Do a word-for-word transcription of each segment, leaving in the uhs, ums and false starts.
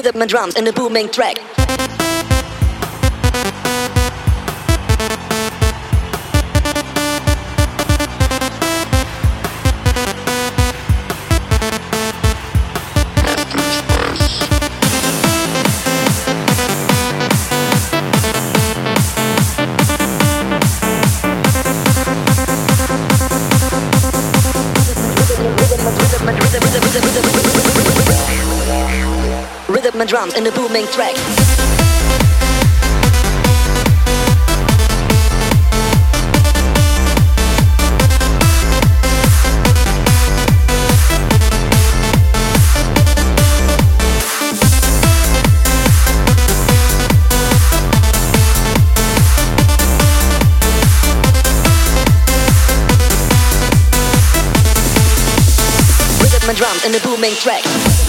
Rhythm and drums in a booming track. Rhythm and drums in a booming track. Rhythm and drums in a booming track.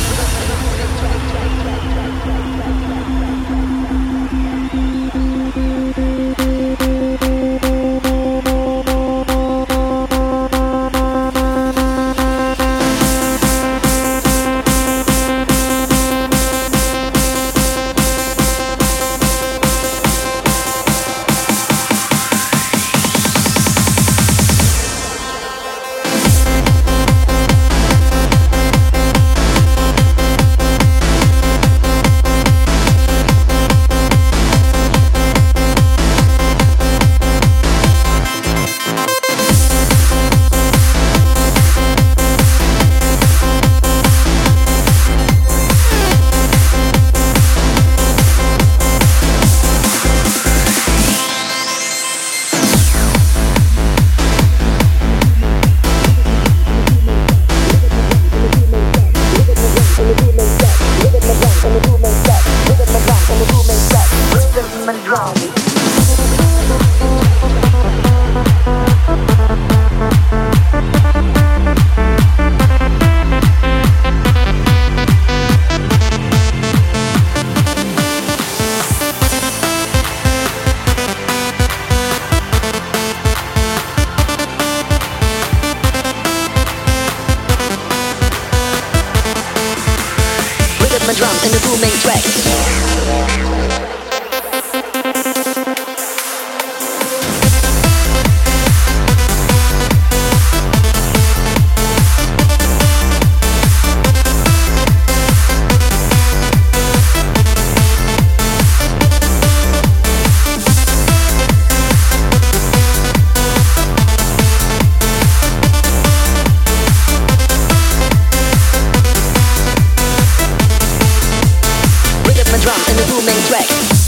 Rhythm and drums in a booming track. Drum in a booming track.